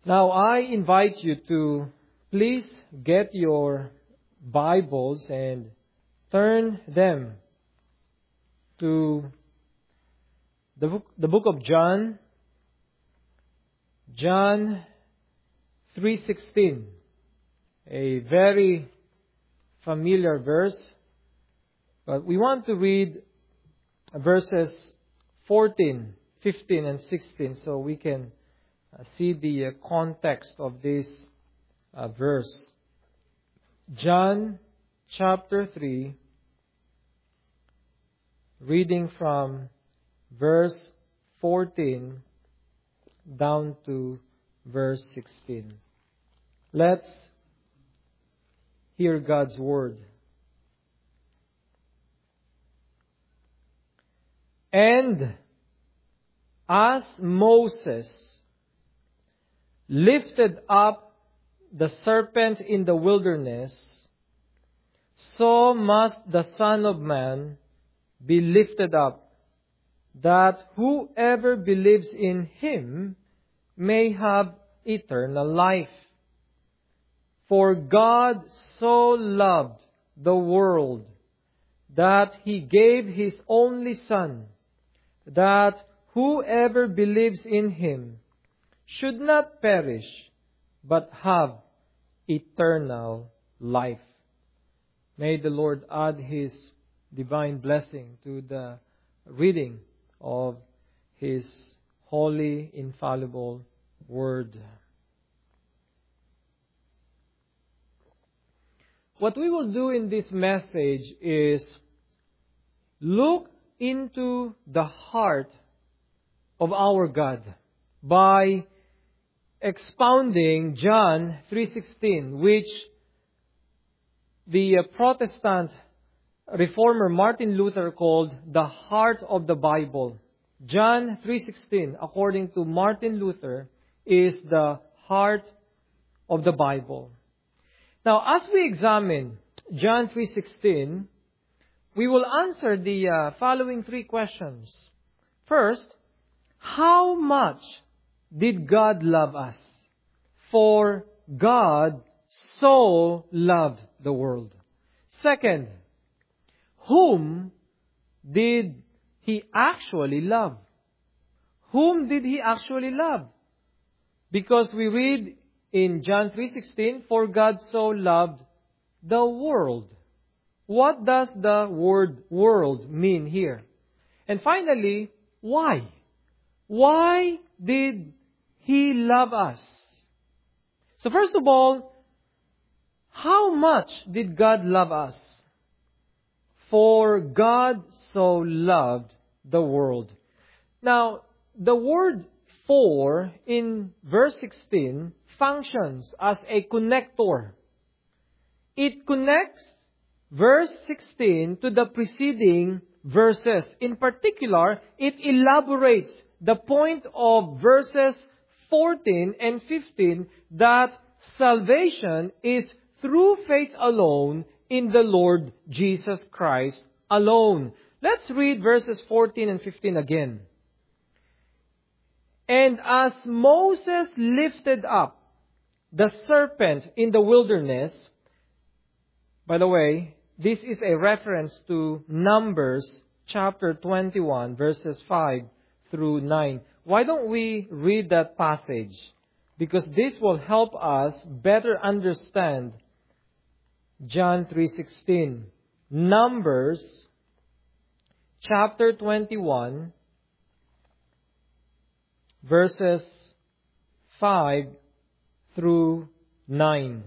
Now, I invite you to please get your Bibles and turn them to the book of John, John 3:16, a very familiar verse, but we want to read verses 14, 15, and 16 so we can see the context of this verse. John chapter 3, reading from verse 14 down to verse 16. Let's hear God's word. And as Moses lifted up the serpent in the wilderness, so must the Son of Man be lifted up, that whoever believes in Him may have eternal life. For God so loved the world that He gave His only Son, that whoever believes in Him should not perish, but have eternal life. May the Lord add His divine blessing to the reading of His holy, infallible Word. What we will do in this message is look into the heart of our God by expounding John 3:16, which the Protestant reformer Martin Luther called the heart of the Bible. John 3:16, according to Martin Luther, is the heart of the Bible. Now, as we examine John 3:16, we will answer the following three questions. First, how much did God love us? For God so loved the world. Second, whom did He actually love? Whom did He actually love? Because we read in John 3:16, for God so loved the world. What does the word world mean here? And finally, why? Why did He love us? So first of all, how much did God love us? For God so loved the world. Now, the word for in verse 16 functions as a connector. It connects verse 16 to the preceding verses. In particular, it elaborates the point of verses 14 and 15 that salvation is through faith alone in the Lord Jesus Christ alone. Let's read verses 14 and 15 again. And as Moses lifted up the serpent in the wilderness, by the way, this is a reference to Numbers chapter 21, verses 5 through 9. Why don't we read that passage? Because this will help us better understand John 3:16. Numbers chapter 21, verses 5 through 9.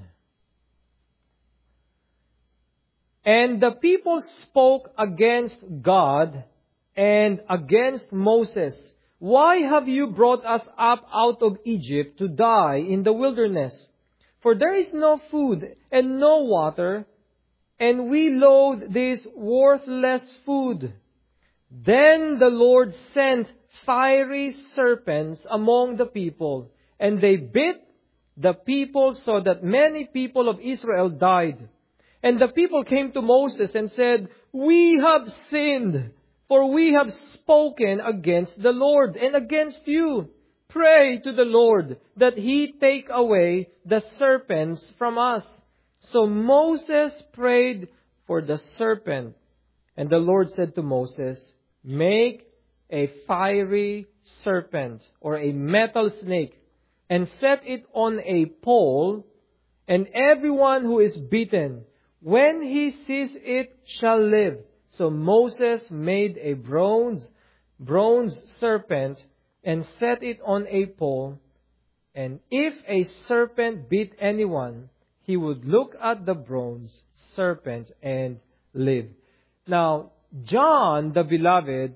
And the people spoke against God and against Moses. Why have you brought us up out of Egypt to die in the wilderness? For there is no food and no water, and we loathe this worthless food. Then the Lord sent fiery serpents among the people, and they bit the people so that many people of Israel died. And the people came to Moses and said, we have sinned, for we have spoken against the Lord and against you. Pray to the Lord that He take away the serpents from us. So Moses prayed for the serpent. And the Lord said to Moses, make a fiery serpent or a metal snake and set it on a pole, and everyone who is bitten, when he sees it, shall live. So Moses made a bronze serpent and set it on a pole, and if a serpent bit anyone, he would look at the bronze serpent and live. Now, John, the beloved,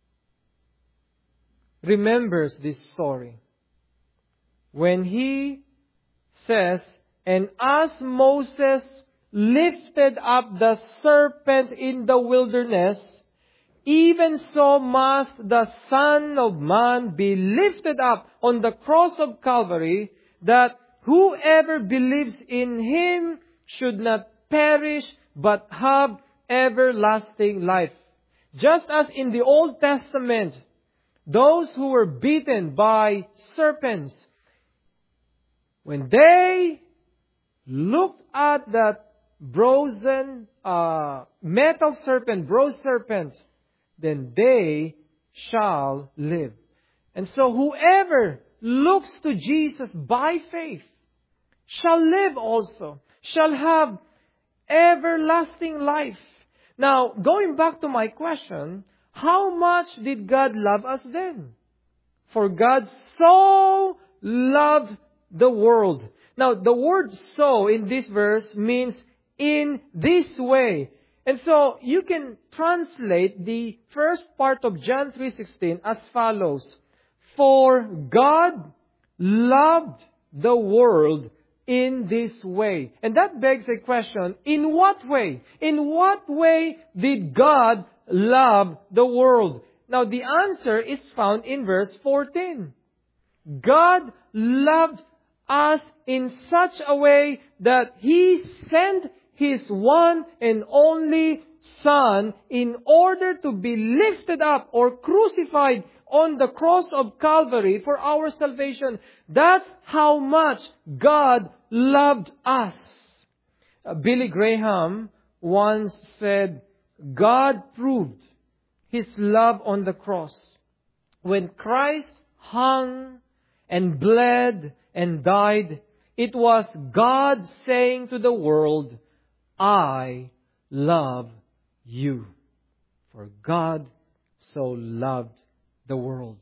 remembers this story when he says, and as Moses lifted up the serpent in the wilderness, even so must the Son of Man be lifted up on the cross of Calvary, that whoever believes in Him should not perish, but have everlasting life. Just as in the Old Testament, those who were beaten by serpents, when they looked at that bronze serpent, then they shall live. And so whoever looks to Jesus by faith shall live also, shall have everlasting life. Now, going back to my question, how much did God love us then? For God so loved the world. Now, the word so in this verse means in this way. And so, you can translate the first part of John 3:16 as follows. For God loved the world in this way. And that begs a question, in what way? In what way did God love the world? Now, the answer is found in verse 14. God loved us in such a way that He sent His one and only Son in order to be lifted up or crucified on the cross of Calvary for our salvation. That's how much God loved us. Billy Graham once said, God proved His love on the cross. When Christ hung and bled and died, it was God saying to the world, I love you. For God so loved the world.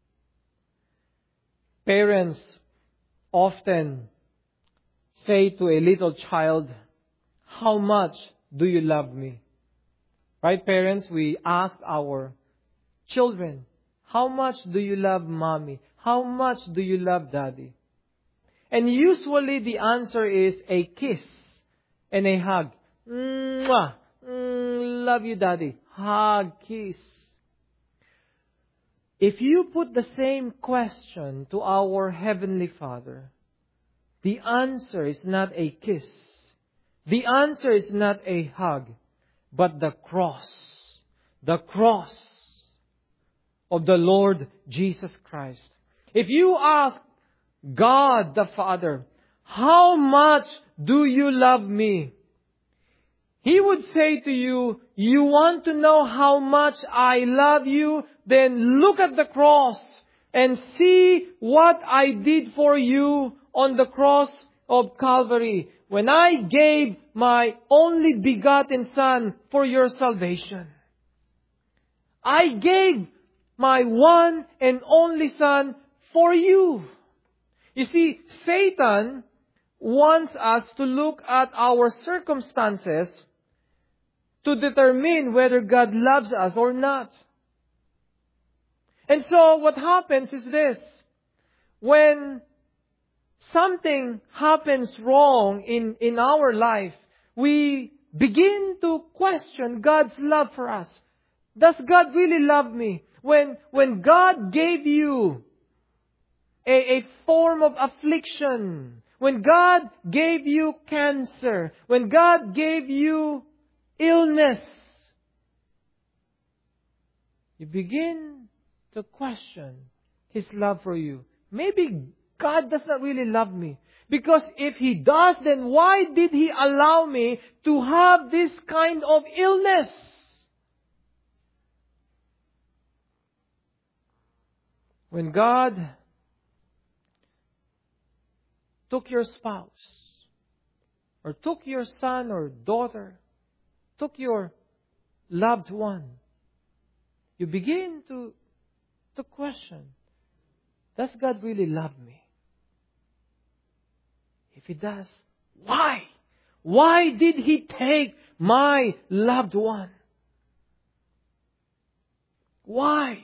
Parents often say to a little child, how much do you love me? Right, parents? We ask our children, how much do you love mommy? How much do you love daddy? And usually the answer is a kiss and a hug. Mwah! Love you, daddy. Hug, kiss. If you put the same question to our Heavenly Father, the answer is not a kiss. The answer is not a hug, but the cross. The cross of the Lord Jesus Christ. If you ask God the Father, how much do you love me? He would say to you, you want to know how much I love you? Then look at the cross and see what I did for you on the cross of Calvary when I gave my only begotten Son for your salvation. I gave my one and only Son for you. You see, Satan wants us to look at our circumstances to determine whether God loves us or not. And so what happens is this. When something happens wrong in our life, we begin to question God's love for us. Does God really love me? When God gave you a form of affliction, when God gave you cancer, when God gave you illness, you begin to question His love for you. maybe God does not really love me. Because if He does, then why did He allow me to have this kind of illness? When God took your spouse, or took your son or daughter, took your loved one, you begin to question, does God really love me? If He does, why? Why did He take my loved one? Why?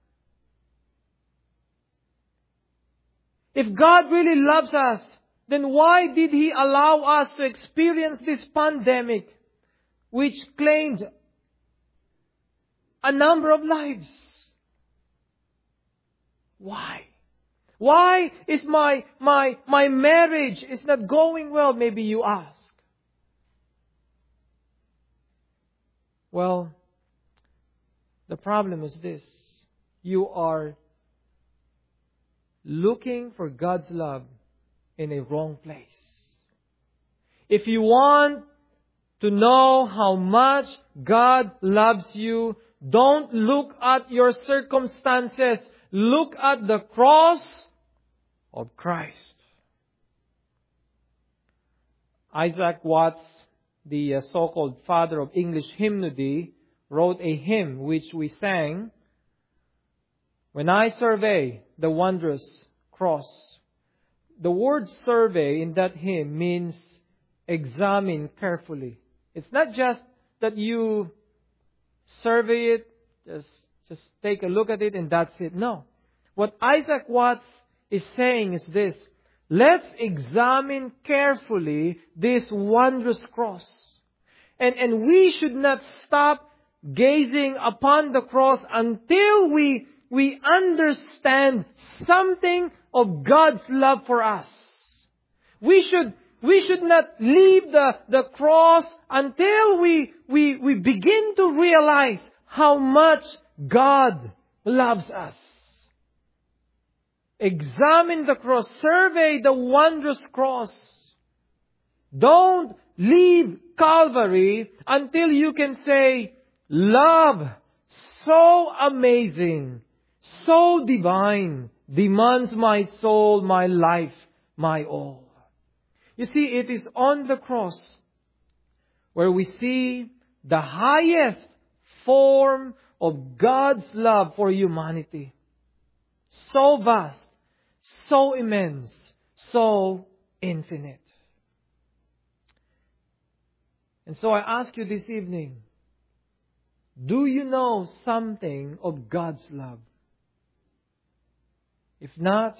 If God really loves us, then why did He allow us to experience this pandemic, which claimed a number of lives? Why? Why is my marriage is not going well, maybe you ask? Well, the problem is this. You are looking for God's love in a wrong place. If you want to know how much God loves you, don't look at your circumstances. Look at the cross of Christ. Isaac Watts, the so-called father of English hymnody, wrote a hymn which we sang, "When I survey the wondrous cross." The word survey in that hymn means examine carefully. It's not just that you survey it, just take a look at it and that's it. No. What Isaac Watts is saying is this: let's examine carefully this wondrous cross. And we should not stop gazing upon the cross until we understand something of God's love for us. We should not leave the cross until we begin to realize how much God loves us. Examine the cross. Survey the wondrous cross. Don't leave Calvary until you can say, love so amazing, so divine, demands my soul, my life, my all. You see, it is on the cross where we see the highest form of God's love for humanity. So vast, so immense, so infinite. And so I ask you this evening, do you know something of God's love? If not,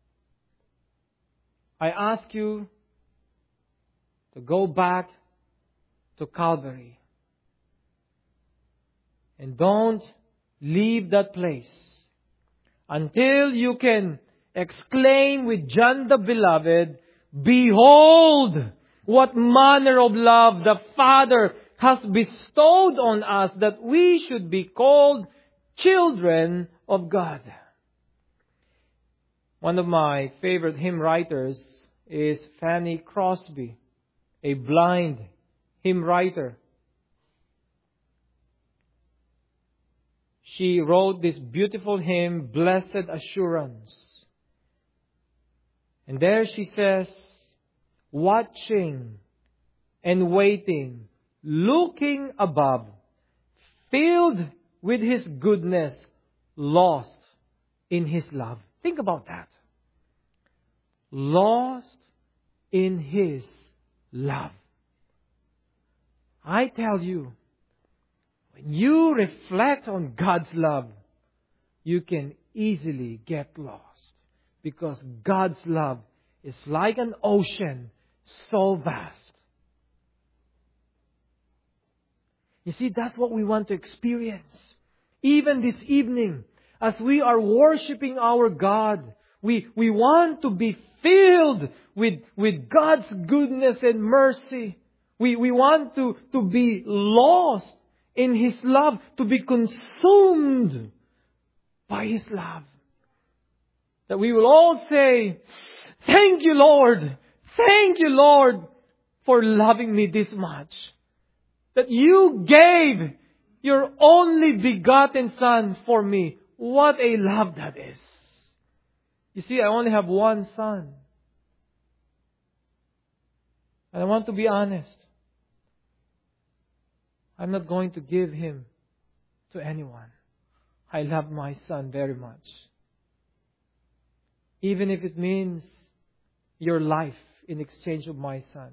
I ask you to go back to Calvary. And don't leave that place until you can exclaim with John the Beloved, "Behold, what manner of love the Father has bestowed on us, that we should be called children of God." One of my favorite hymn writers is Fanny Crosby, a blind hymn writer. She wrote this beautiful hymn, "Blessed Assurance." And there she says, watching and waiting, looking above, filled with His goodness, lost in His love. Think about that. Lost in His love. I tell you, when you reflect on God's love, you can easily get lost. Because God's love is like an ocean, so vast. You see, that's what we want to experience. Even this evening, as we are worshiping our God, we want to be filled with God's goodness and mercy. We want to be lost in His love, to be consumed by His love. That we will all say, thank you, Lord. Thank you, Lord, for loving me this much. That you gave your only begotten Son for me. What a love that is. You see, I only have one son. And I want to be honest. I'm not going to give him to anyone. I love my son very much. Even if it means your life in exchange of my son.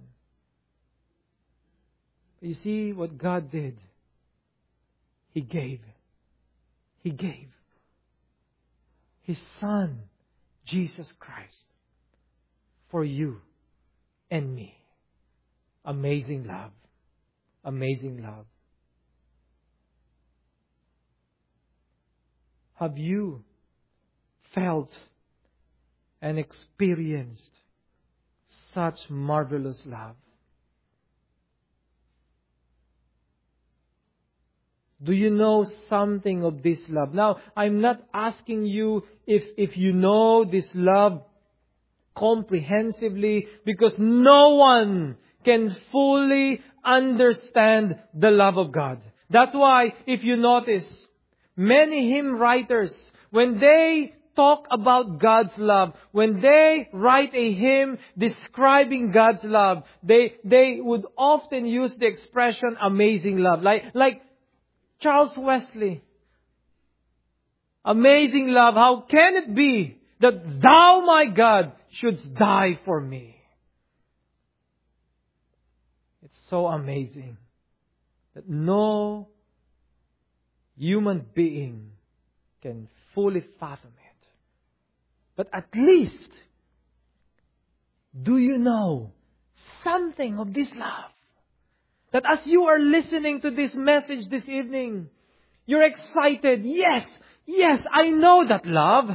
You see what God did? He gave. He gave His Son, Jesus Christ, for you and me. Amazing love. Amazing love. Have you felt and experienced such marvelous love? Do you know something of this love? Now, I'm not asking you if you know this love comprehensively, because no one can fully understand the love of God. That's why, if you notice, many hymn writers, when they talk about God's love, when they write a hymn describing God's love, they would often use the expression amazing love. Like Charles Wesley. Amazing love, how can it be that thou, my God, shouldst die for me? It's so amazing that no human being can fully fathom it. But at least, do you know something of this love? That as you are listening to this message this evening, you're excited. Yes, I know that love.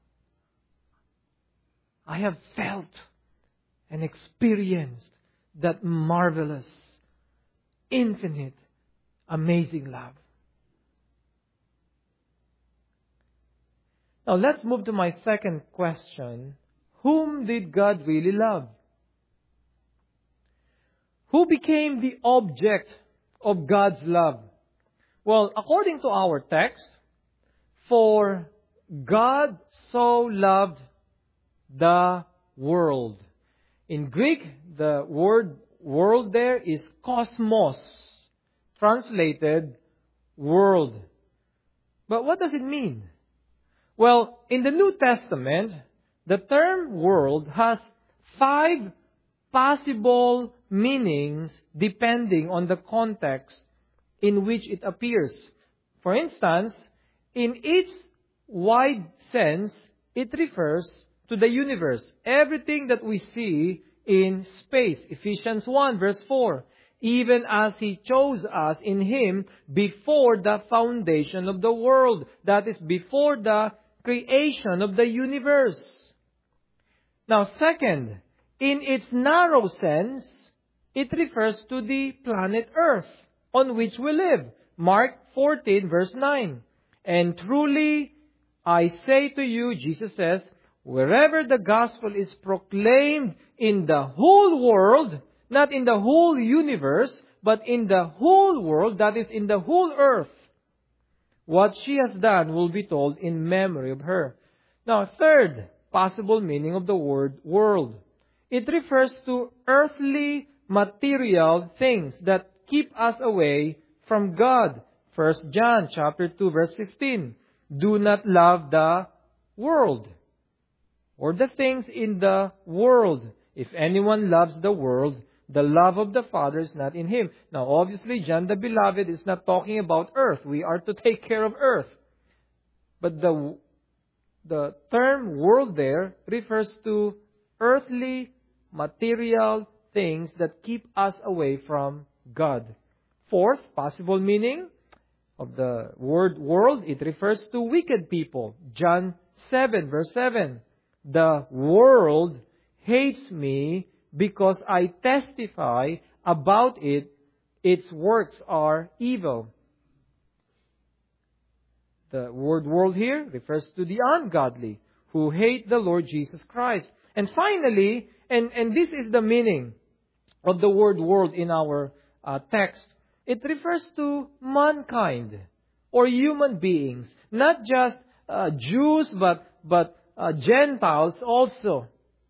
I have felt and experienced that marvelous, infinite, amazing love. Now let's move to my second question. Whom did God really love? Who became the object of God's love? Well, according to our text, for God so loved the world. In Greek, the word world there is cosmos, translated world. But what does it mean? Well, in the New Testament, the term world has 5 possible meanings depending on the context in which it appears. For instance, in its wide sense, it refers to the universe. Everything that we see in space. Ephesians 1 verse 4. Even as He chose us in Him before the foundation of the world. That is, before the creation of the universe. Now, second, in its narrow sense, it refers to the planet Earth on which we live. Mark 14 verse 9. And truly, I say to you, Jesus says, wherever the gospel is proclaimed in the whole world, not in the whole universe, but in the whole world, that is in the whole earth, what she has done will be told in memory of her. Now, third possible meaning of the word world. It refers to earthly, material things that keep us away from God. 1 John chapter 2 verse 15. Do not love the world or the things in the world. If anyone loves the world, the love of the Father is not in him. Now, obviously, John the Beloved is not talking about earth. We are to take care of earth. But the term world there refers to earthly, material things that keep us away from God. Fourth possible meaning of the word world, it refers to wicked people. John 7 verse 7. The world hates me because I testify about it. Its works are evil. The word world here refers to the ungodly who hate the Lord Jesus Christ. And finally, and this is the meaning of the word world in our text. It refers to mankind or human beings, not just Jews, but Gentiles also.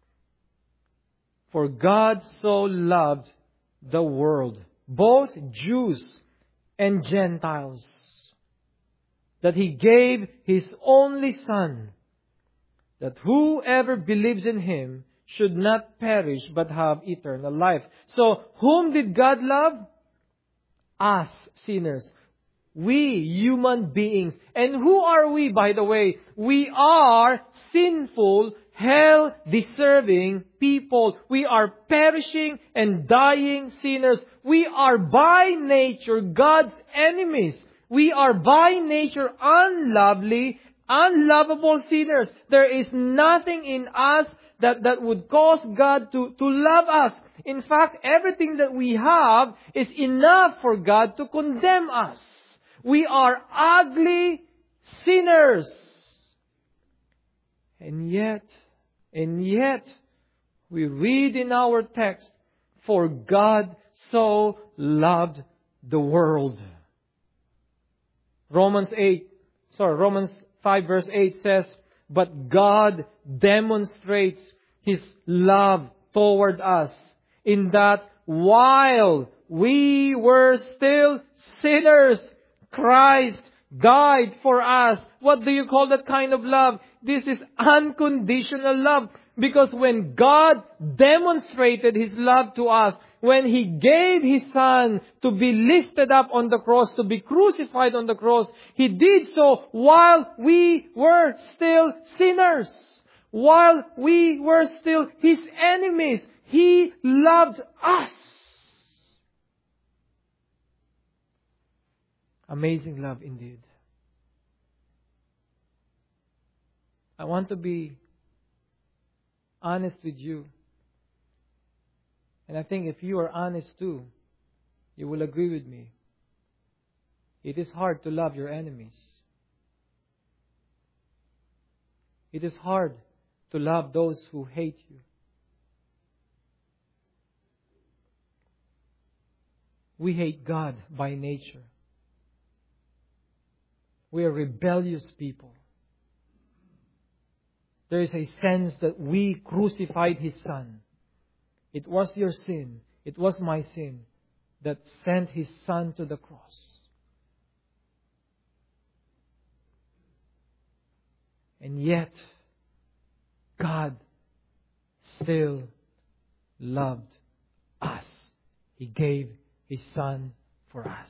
For God so loved the world, both Jews and Gentiles, that He gave His only Son, that whoever believes in Him should not perish but have eternal life. So, whom did God love? Us, sinners. We, human beings. And who are we, by the way? We are sinful, hell-deserving people. We are perishing and dying sinners. We are by nature God's enemies. We are by nature unlovely, unlovable sinners. There is nothing in us that would cause God to love us. In fact, everything that we have is enough for God to condemn us. We are ugly sinners. And yet, we read in our text, for God so loved the world. Romans 5 verse 8 says, but God demonstrates His love toward us in that while we were still sinners, Christ died for us. What do you call that kind of love? This is unconditional love. Because when God demonstrated His love to us, when He gave His Son to be lifted up on the cross, to be crucified on the cross, He did so while we were still sinners. While we were still His enemies. He loved us. Amazing love indeed. I want to be honest with you. And I think if you are honest too, you will agree with me. It is hard to love your enemies. It is hard to love those who hate you. We hate God by nature. We are rebellious people. There is a sense that we crucified His Son. It was your sin, it was my sin that sent His Son to the cross. And yet, God still loved us. He gave His Son for us.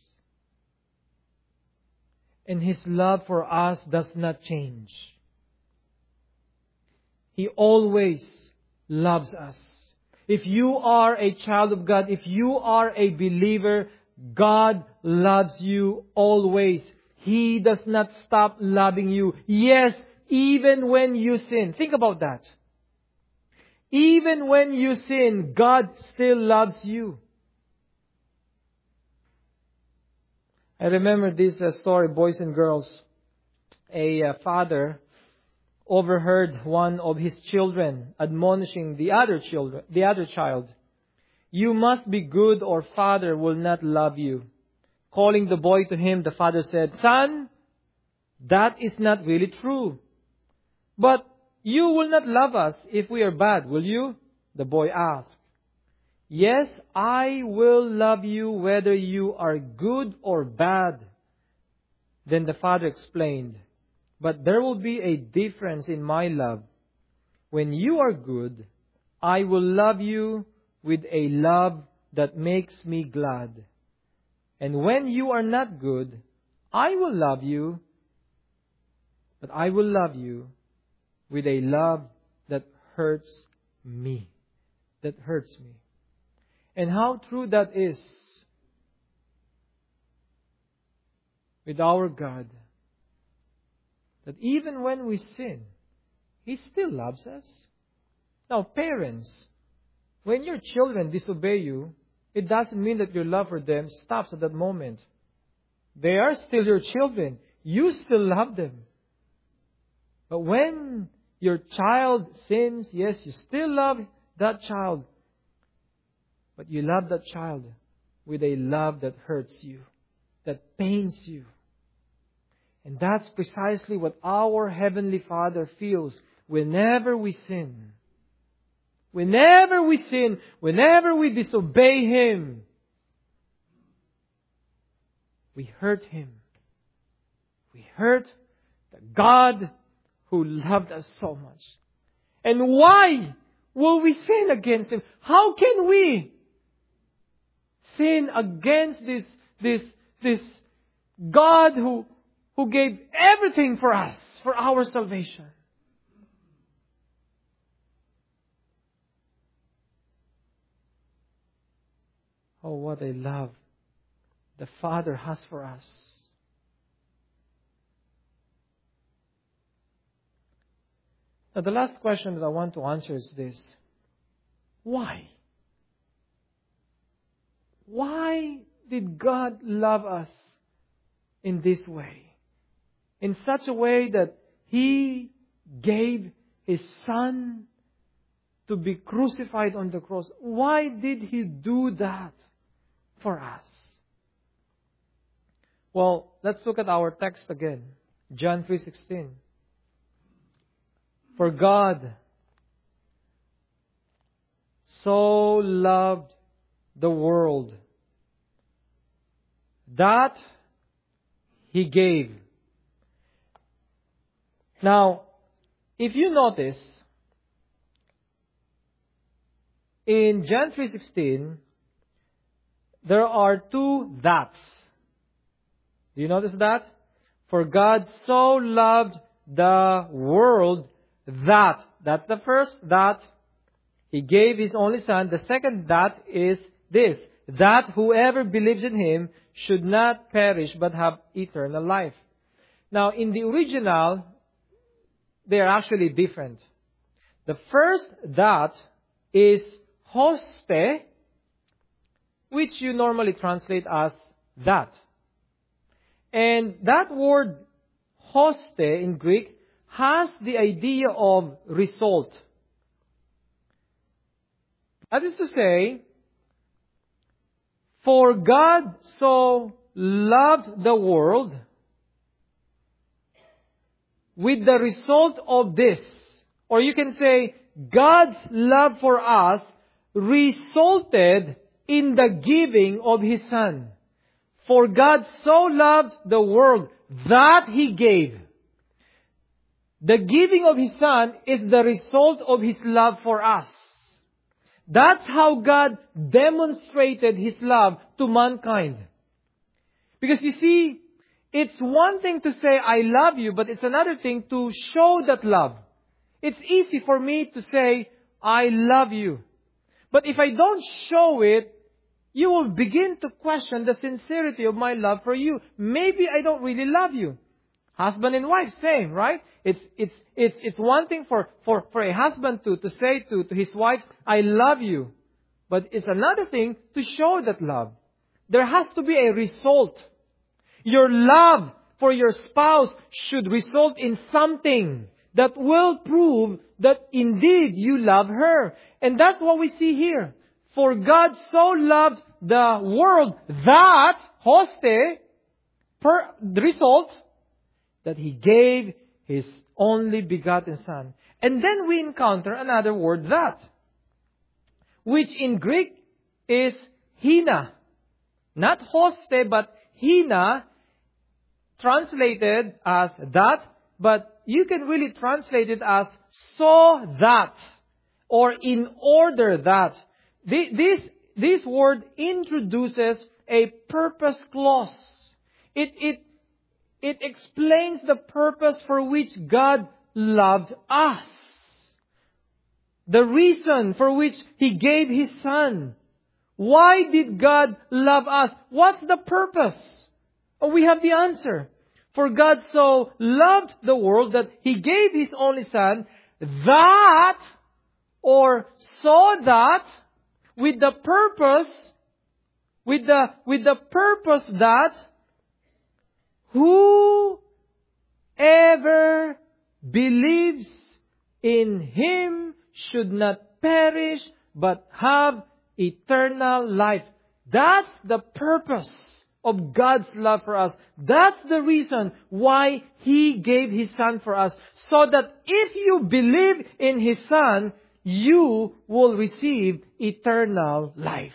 And His love for us does not change. He always loves us. If you are a child of God, if you are a believer, God loves you always. He does not stop loving you. Yes, even when you sin. Think about that. Even when you sin, God still loves you. I remember this story, boys and girls. A father overheard one of his children admonishing the other child. You must be good or Father will not love you. Calling the boy to him, the father said, Son, that is not really true. But you will not love us if we are bad, will you? The boy asked. Yes, I will love you whether you are good or bad. Then the father explained, but there will be a difference in my love. When you are good, I will love you with a love that makes me glad. And when you are not good, I will love you, but I will love you with a love that hurts me. That hurts me. And how true that is with our God. That even when we sin, He still loves us. Now, parents, when your children disobey you, it doesn't mean that your love for them stops at that moment. They are still your children. You still love them. But when your child sins, yes, you still love that child. But you love that child with a love that hurts you, that pains you. And that's precisely what our Heavenly Father feels whenever we sin. Whenever we sin, whenever we disobey Him, we hurt Him. We hurt the God who loved us so much. And why will we sin against Him? How can we sin against this God who gave everything for us, for our salvation? Oh, what a love the Father has for us. Now, the last question that I want to answer is this. Why? Why did God love us in this way? In such a way that He gave His Son to be crucified on the cross. Why did He do that for us? Well, let's look at our text again. John 3:16. For God so loved the world that He gave. Now, if you notice, in John 3:16, there are two that's. Do you notice that? For God so loved the world that. That's the first that. He gave His only Son. The second that is this. That whoever believes in Him should not perish but have eternal life. Now, in the original, they are actually different. The first that is hoste, which you normally translate as that. And that word hoste in Greek has the idea of result. That is to say, for God so loved the world, with the result of this, or you can say, God's love for us resulted in the giving of His Son. For God so loved the world that He gave. The giving of His Son is the result of His love for us. That's how God demonstrated His love to mankind. Because you see, it's one thing to say, I love you, but it's another thing to show that love. It's easy for me to say, I love you. But if I don't show it, you will begin to question the sincerity of my love for you. Maybe I don't really love you. Husband and wife, same, right? It's one thing for a husband to say to his wife, I love you. But it's another thing to show that love. There has to be a result. Your love for your spouse should result in something that will prove that indeed you love her. And that's what we see here. For God so loved the world that, hoste, the result, that He gave His only begotten Son. And then we encounter another word, that, which in Greek is hina. Not hoste, but hina, translated as that, but you can really translate it as so that, or in order that. This word introduces a purpose clause. It explains the purpose for which God loved us. The reason for which He gave His Son. Why did God love us? What's the purpose? Oh, we have the answer. For God so loved the world that He gave His only Son, that, or so that, with the purpose that whoever believes in Him should not perish, but have eternal life. That's the purpose of God's love for us. That's the reason why He gave His Son for us. So that if you believe in His Son, you will receive eternal life.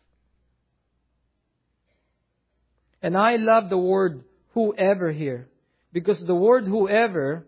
And I love the word whoever here. Because the word whoever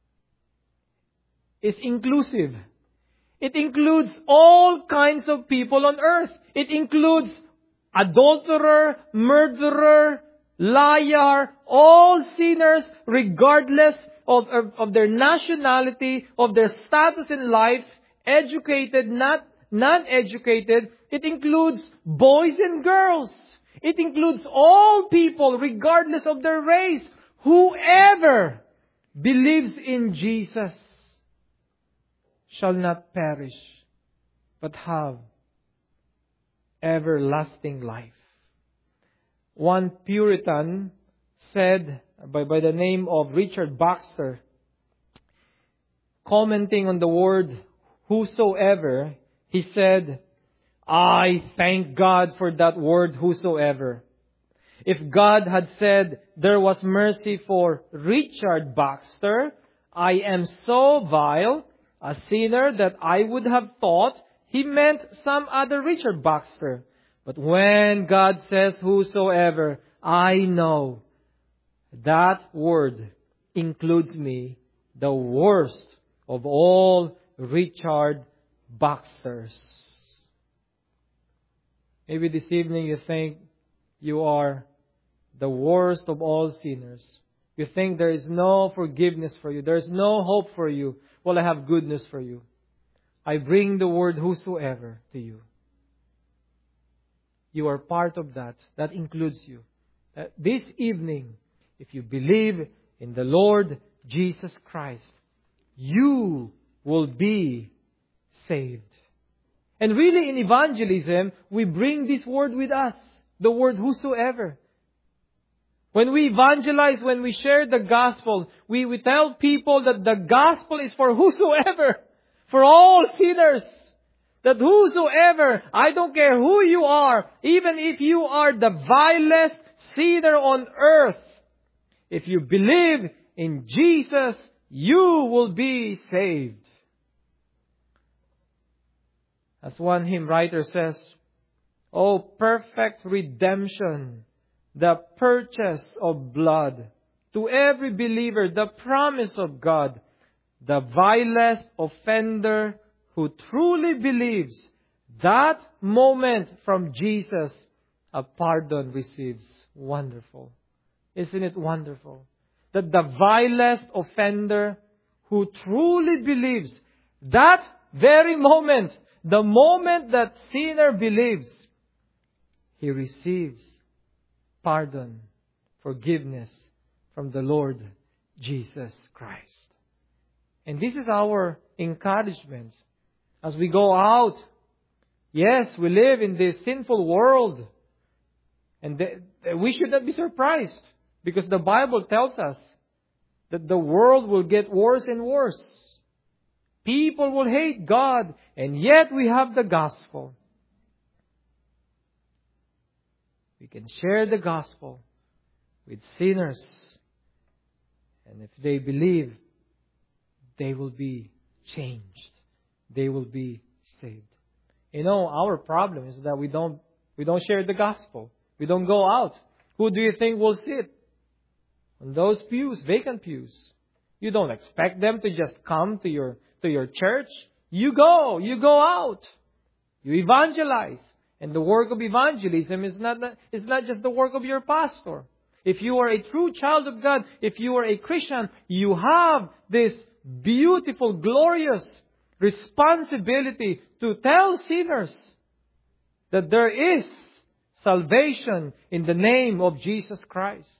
is inclusive. It includes all kinds of people on earth. It includes adulterer, murderer, liar, all sinners, regardless of their nationality, of their status in life, educated, non-educated. It includes boys and girls. It includes all people, regardless of their race. Whoever believes in Jesus shall not perish, but have everlasting life. One Puritan said, by the name of Richard Baxter, commenting on the word whosoever, he said, I thank God for that word whosoever. If God had said there was mercy for Richard Baxter, I am so vile a sinner that I would have thought He meant some other Richard Baxter. But when God says whosoever, I know that word includes me, the worst of all Richard Baxters. Maybe this evening you think you are the worst of all sinners. You think there is no forgiveness for you. There is no hope for you. Well, I have good news for you. I bring the word whosoever to you. You are part of that. That includes you. This evening, if you believe in the Lord Jesus Christ, you will be saved. And really in evangelism, we bring this word with us. The word whosoever. When we evangelize, when we share the gospel, we tell people that the gospel is for whosoever. For all sinners. That whosoever, I don't care who you are, even if you are the vilest sinner on earth, if you believe in Jesus, you will be saved. As one hymn writer says, "Oh, perfect redemption, the purchase of blood, to every believer the promise of God, the vilest offender who truly believes, that moment from Jesus a pardon receives." Wonderful. Isn't it wonderful? That the vilest offender who truly believes, that very moment, the moment that sinner believes, he receives pardon, forgiveness from the Lord Jesus Christ. And this is our encouragement as we go out. Yes, we live in this sinful world. And we should not be surprised, because the Bible tells us that the world will get worse and worse. People will hate God, and yet we have the gospel. We can share the gospel with sinners, and if they believe, they will be changed. They will be saved. You know, our problem is that we don't share the gospel. We don't go out. Who do you think will sit on those pews, vacant pews? You don't expect them to just come to your church. You go out. You evangelize. And the work of evangelism is not just the work of your pastor. If you are a true child of God, if you are a Christian, you have this beautiful, glorious responsibility to tell sinners that there is salvation in the name of Jesus Christ.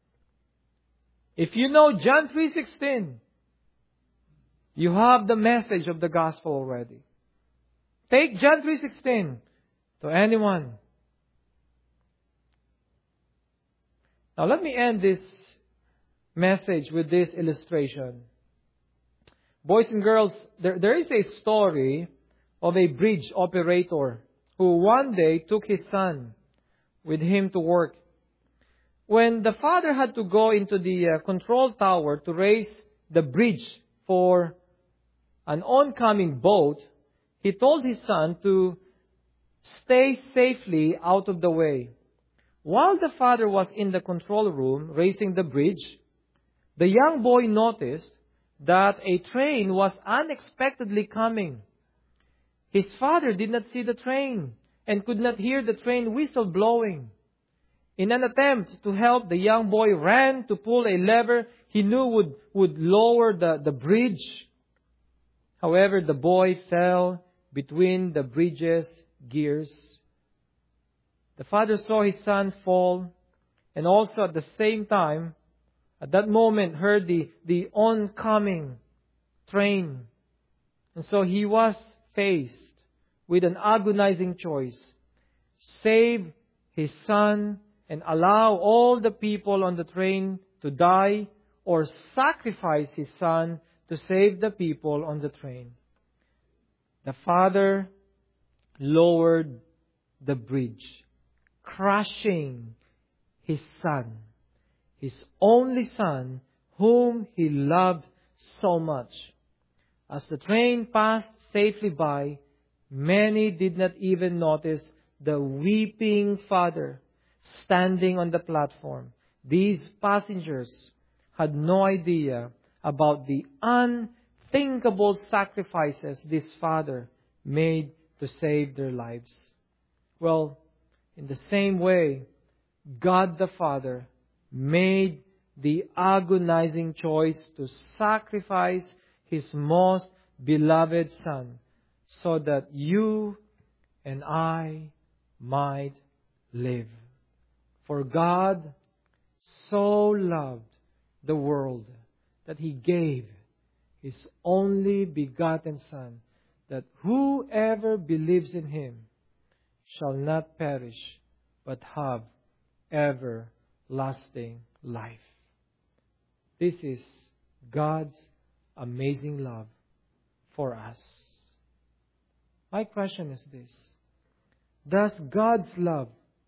If you know John 3:16, you have the message of the gospel already. Take John 3:16 to anyone. Now let me end this message with this illustration. Boys and girls, there is a story of a bridge operator who one day took his son with him to work. When the father had to go into the control tower to raise the bridge for an oncoming boat, he told his son to stay safely out of the way. While the father was in the control room raising the bridge, the young boy noticed that a train was unexpectedly coming. His father did not see the train and could not hear the train whistle blowing. In an attempt to help, the young boy ran to pull a lever he knew would lower the bridge. However, the boy fell between the bridge's gears. The father saw his son fall, and also at the same time, at that moment, heard the oncoming train. And so he was faced with an agonizing choice: save his son and allow all the people on the train to die, or sacrifice his son to save the people on the train. The father lowered the bridge, crushing his son, his only son, whom he loved so much. As the train passed safely by, many did not even notice the weeping father standing on the platform. These passengers had no idea about the unthinkable sacrifices this father made to save their lives. Well, in the same way, God the Father made the agonizing choice to sacrifice His most beloved Son so that you and I might live. For God so loved the world that He gave His only begotten Son, that whoever believes in Him shall not perish, but have everlasting life. This is God's amazing love for us. My question is this: does God's love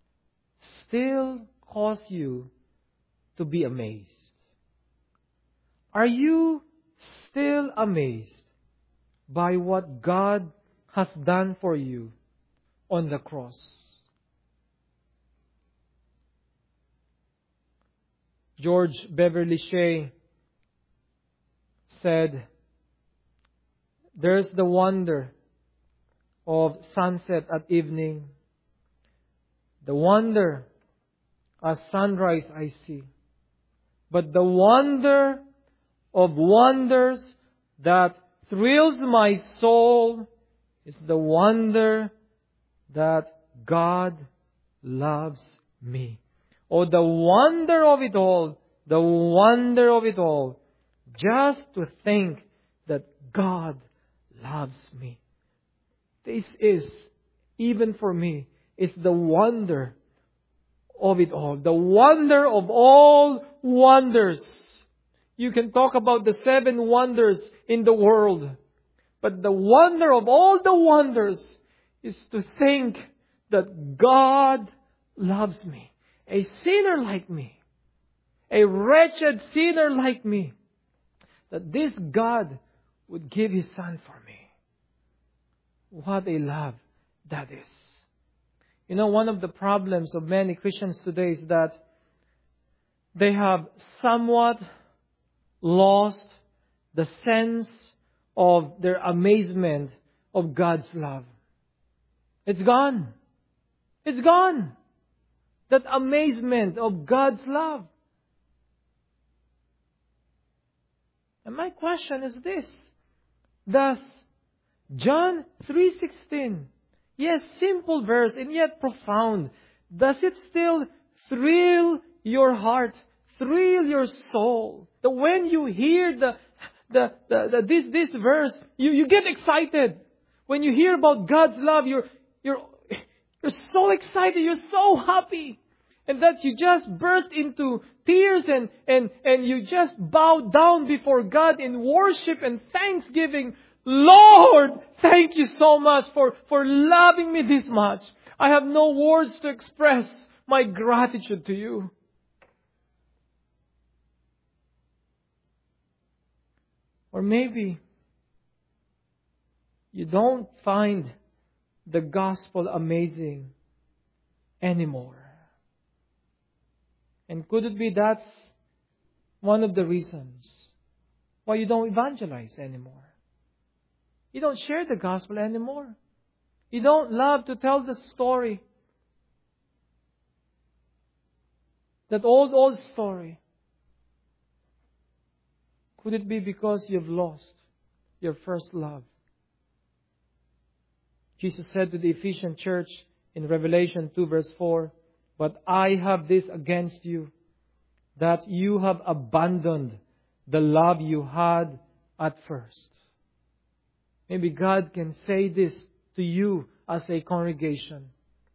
still cause you to be amazed? Are you still amazed by what God has done for you on the cross? George Beverly Shea said, "There's the wonder of sunset at evening, the wonder as sunrise I see. But the wonder of wonders that thrills my soul is the wonder that God loves me." Oh, the wonder of it all, the wonder of it all, just to think that God loves me. This is, even for me, is the wonder of it all. The wonder of all wonders. You can talk about the 7 wonders in the world, but the wonder of all the wonders is to think that God loves me. A sinner like me, a wretched sinner like me, that this God would give His Son for me. What a love that is. You know, one of the problems of many Christians today is that they have somewhat lost the sense of their amazement of God's love. It's gone. It's gone. That amazement of God's love. And my question is this: does John 3:16, yes, simple verse and yet profound, does it still thrill your heart, thrill your soul? That when you hear this verse, you get excited. When you hear about God's love, you're so excited, you're so happy. And that you just burst into tears and you just bow down before God in worship and thanksgiving. Lord, thank you so much for loving me this much. I have no words to express my gratitude to you. Or maybe you don't find the gospel amazing anymore. And could it be that's one of the reasons why you don't evangelize anymore? You don't share the gospel anymore. You don't love to tell the story. That old story. Could it be because you've lost your first love? Jesus said to the Ephesian church in Revelation 2 verse 4, "But I have this against you, that you have abandoned the love you had at first." Maybe God can say this to you as a congregation.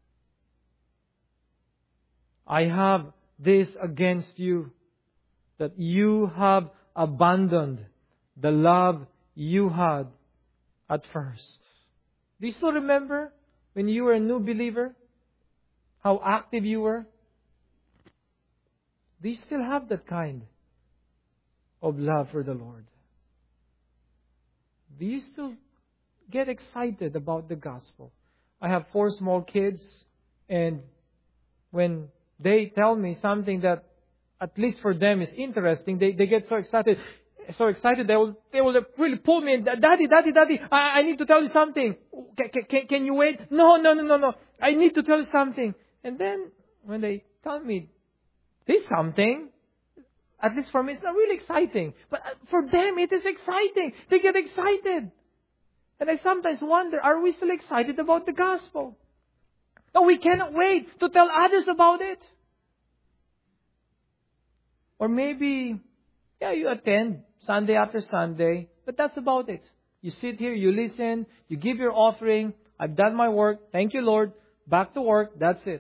I have this against you, that you have abandoned the love you had at first. Do you still remember when you were a new believer? How active you were? Do you still have that kind of love for the Lord? Do you still get excited about the gospel? I have 4 small kids, and when they tell me something that at least for them is interesting, they get so excited. They will really pull me in. Daddy, I need to tell you something. Can you wait? No. I need to tell you something. And then when they tell me this something, at least for me, it's not really exciting. But for them, it is exciting. They get excited. And I sometimes wonder, are we still excited about the gospel? No, we cannot wait to tell others about it. Or maybe, you attend Sunday after Sunday, but that's about it. You sit here, you listen, you give your offering. I've done my work. Thank you, Lord. Back to work. That's it.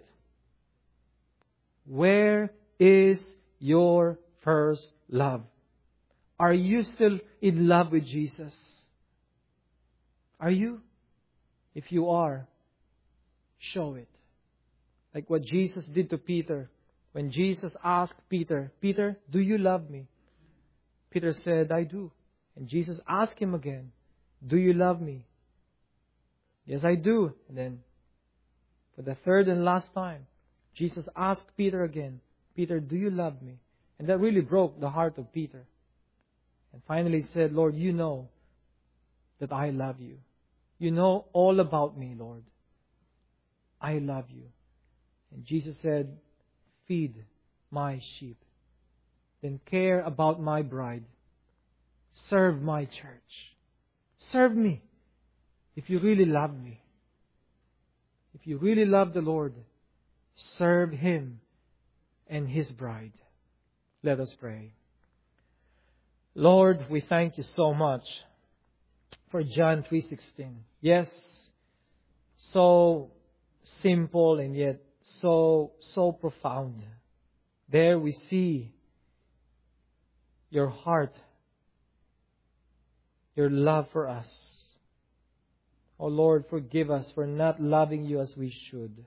Where is your first love? Are you still in love with Jesus? Are you? If you are, show it. Like what Jesus did to Peter. When Jesus asked Peter, "Peter, do you love me?" Peter said, "I do." And Jesus asked him again, "Do you love me?" "Yes, I do." And then, for the third and last time, Jesus asked Peter again, "Peter, do you love me?" And that really broke the heart of Peter. And finally he said, "Lord, you know that I love you. You know all about me, Lord. I love you." And Jesus said, "Feed my sheep. Then care about my bride. Serve my church. Serve me if you really love me. If you really love the Lord, serve Him and His bride." Let us pray. Lord, we thank you so much for John 3:16. Yes, so simple and yet so profound. There we see your heart, your love for us. Oh Lord, forgive us for not loving you as we should.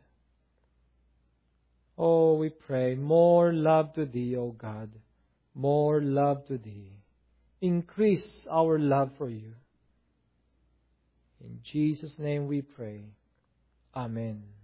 Oh, we pray, more love to Thee, O God. More love to Thee. Increase our love for you. In Jesus' name we pray. Amen.